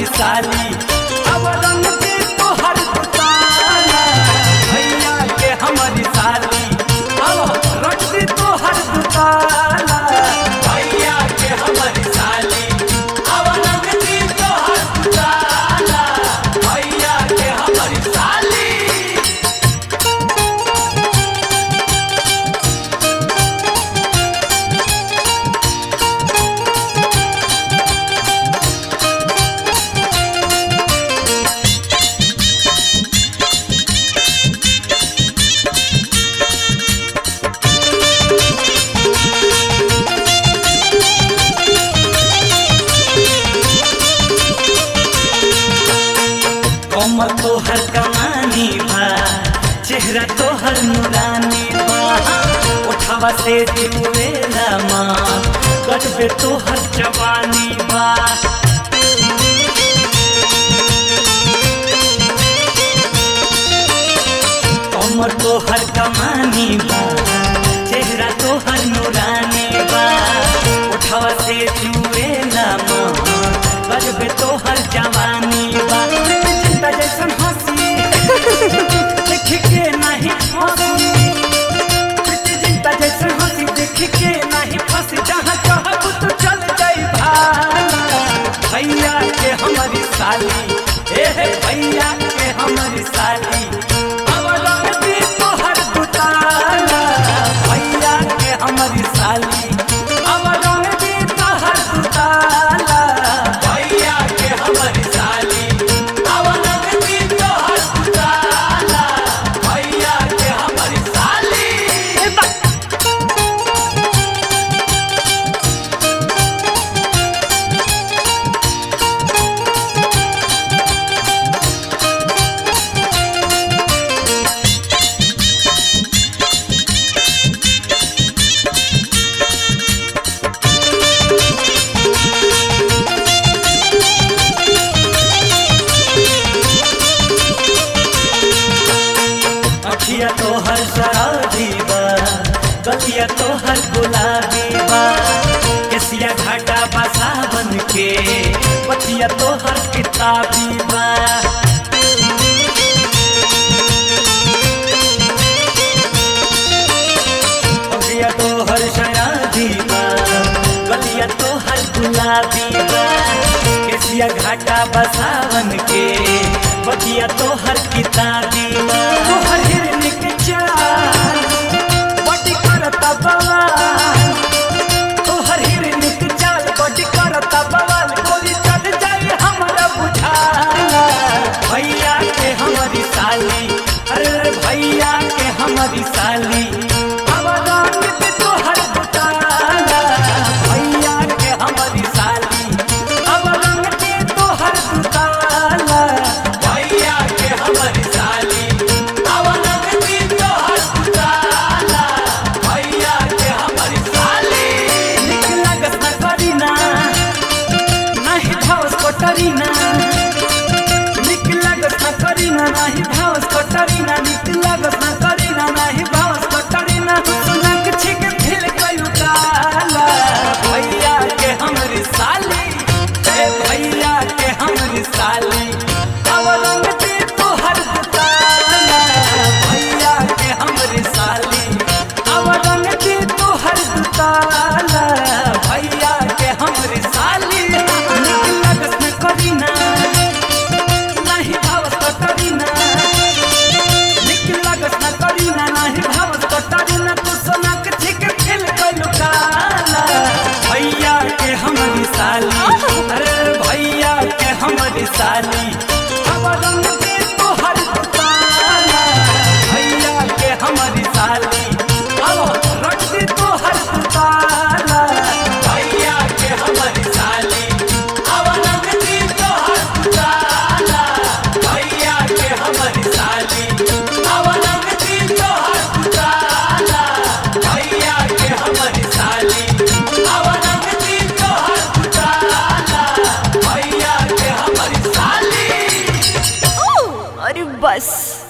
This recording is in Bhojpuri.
साली अब रंग दे तोहर दुताला भैया के हमारी साली अब रंग दे तोहर दुताला भैया के हमारी साली अब रंग दे तोहर दुताला भैया के हमारी साली। कमर तोहर कमानी बा चेहरा तोहर नूरानी बा उठावा से दिवेला माँ कटबे तोहर जवानी बा। कमर तोहर कमानी बा चेहरा तोहर नूरानी बा उठावा से दिवेला माँ कटबे तोहर जवानी बा। जैसन हंसी देख के नहीं फंसी जिंदा जैसन हंसी देख के नहीं फंसी जहाँ चाहब तो चल जाई भाला भैया के हमारी साली भैया के हमारी साली अब रंग दे तोहर दुताला भैया के हमारी साली अब रंग दे तोहर दुताला भैया के हमारी साली। अखिया तोहर शराबी बा गलिया तोहर गुलाबी बा केसिया घाटा बा सावन के पतिया तोहर किताबी बा। अखिया तोहर शराबी बा गलिया तोहर गुलाबी बा केसिया घाटा बा सावन के पतिया तोहर किताबी बा। तोहर हिरन के चाल बड़ी करता बवाल तोहर हिरन के चाल बड़ी करता बवाल गोली चल जाए हमारा बुझाला भैया के हमारी साली अरे भैया के हमारी साली अब रंग दे तोहर दुताला भैया के हमारी साली अब रंग दे तोहर दुताला भैया के हमारी साली अब रंग दे तोहर दुताला भैया के हमारी साली। निक लागस न करीना नाही भावस कोटरीना निक लागस न करीना नाही भावस कोटरीना निक लागस न करीना नाही भावस कोटरीना सुनक छिक फिल कयु काला भैया के हमारी साली भैया के हमारी साली अब रंग दे तोहर दुताला भैया के हमारी साली अब रंग दे तोहर दुताला भैया के हमारी साली। निक लागस न करीना नाही भावस कटरीना निक लागस न करीना नाही भावस कटरीना तू सोना के छिक खेल कइलु काला भैया के हमारी साली अरे भैया के हमारी साली अब रंग दे तोहर दुताला भैया के हमारी साली अब रंग दे तोहर दुताला भैया के हमारी साली अब रंग दे तोहर दुताला भैया के हमारी साली अब रंग दे तोहर दुताला भैया के हमारी साली अब रंग दे तोहर दुताला भैया के हमारी साली। अरे बस।